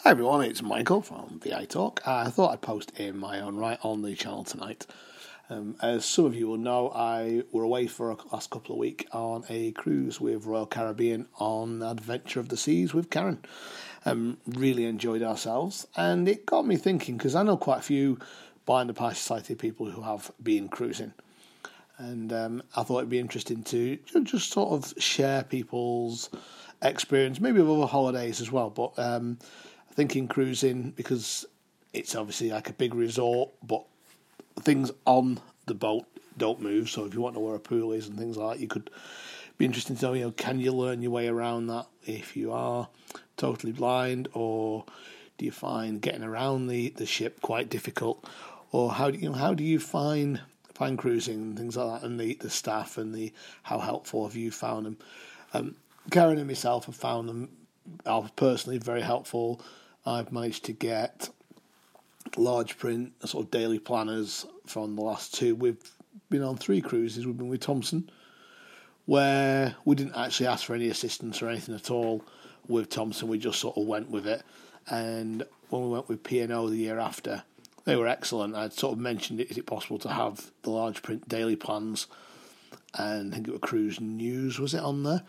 Hi everyone, it's Michael from VI Talk. I thought I'd post in my own right on the channel tonight. As some of you will know, I were away for the last couple of weeks on a cruise with Royal Caribbean on Adventure of the Seas with Karen. Really enjoyed ourselves, and it got me thinking, because I know quite a few Blind and Partially Sighted people who have been cruising. And I thought it'd be interesting to just sort of share people's experience, maybe of other holidays as well, but thinking cruising, because it's obviously like a big resort, but things on the boat don't move. So if you want to know where a pool is and things like that, you could be interested to know, can you learn your way around that if you are totally blind, or do you find getting around the ship quite difficult, or how do you find cruising and things like that, and the staff and how helpful have you found them? Karen and myself have found them personally very helpful. I've managed to get large print sort of daily planners from the last two. We've been on 3 cruises. We've been with Thomson, where we didn't actually ask for any assistance or anything at all with Thomson. We just sort of went with it. And when we went with P&O the year after, they were excellent. I'd sort of mentioned is it possible to have the large print daily plans, and I think it was Cruise News, was it, on there?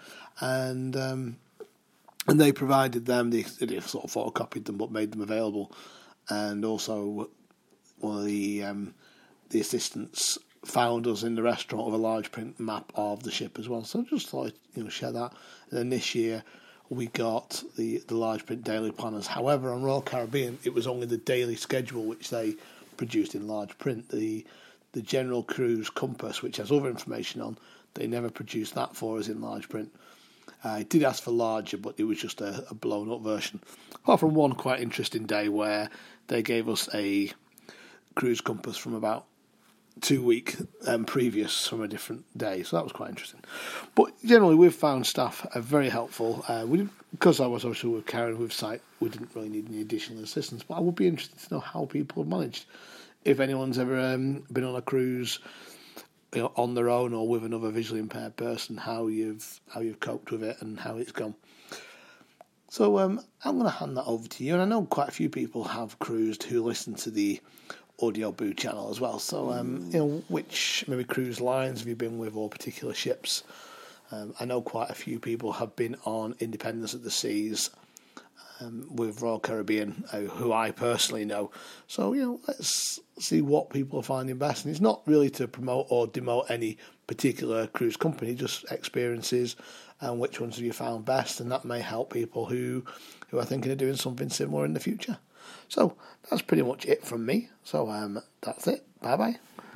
And they provided them. They sort of photocopied them, but made them available. And also, one of the assistants found us in the restaurant with a large print map of the ship as well. So I just thought I'd share that. And then this year we got the large print daily planners. However, on Royal Caribbean, it was only the daily schedule which they produced in large print. The general cruise compass, which has other information on, they never produced that for us in large print. I did ask for larger, but it was just a blown-up version. Apart from one quite interesting day where they gave us a cruise compass from about 2 weeks previous from a different day, so that was quite interesting. But generally, we've found staff are very helpful. Because I was obviously with Karen with sight, we didn't really need any additional assistance. But I would be interested to know how people have managed. If anyone's ever been on a cruise, on their own or with another visually impaired person, how you've coped with it and how it's gone. So I'm going to hand that over to you, and I know quite a few people have cruised who listen to the Audio Boo channel as well. So which maybe cruise lines have you been with, or particular ships? I know quite a few people have been on Independence at the Seas with Royal Caribbean, who I personally know. So, let's see what people are finding best. And it's not really to promote or demote any particular cruise company, just experiences and which ones have you found best. And that may help people who are thinking of doing something similar in the future. So that's pretty much it from me. So that's it. Bye-bye.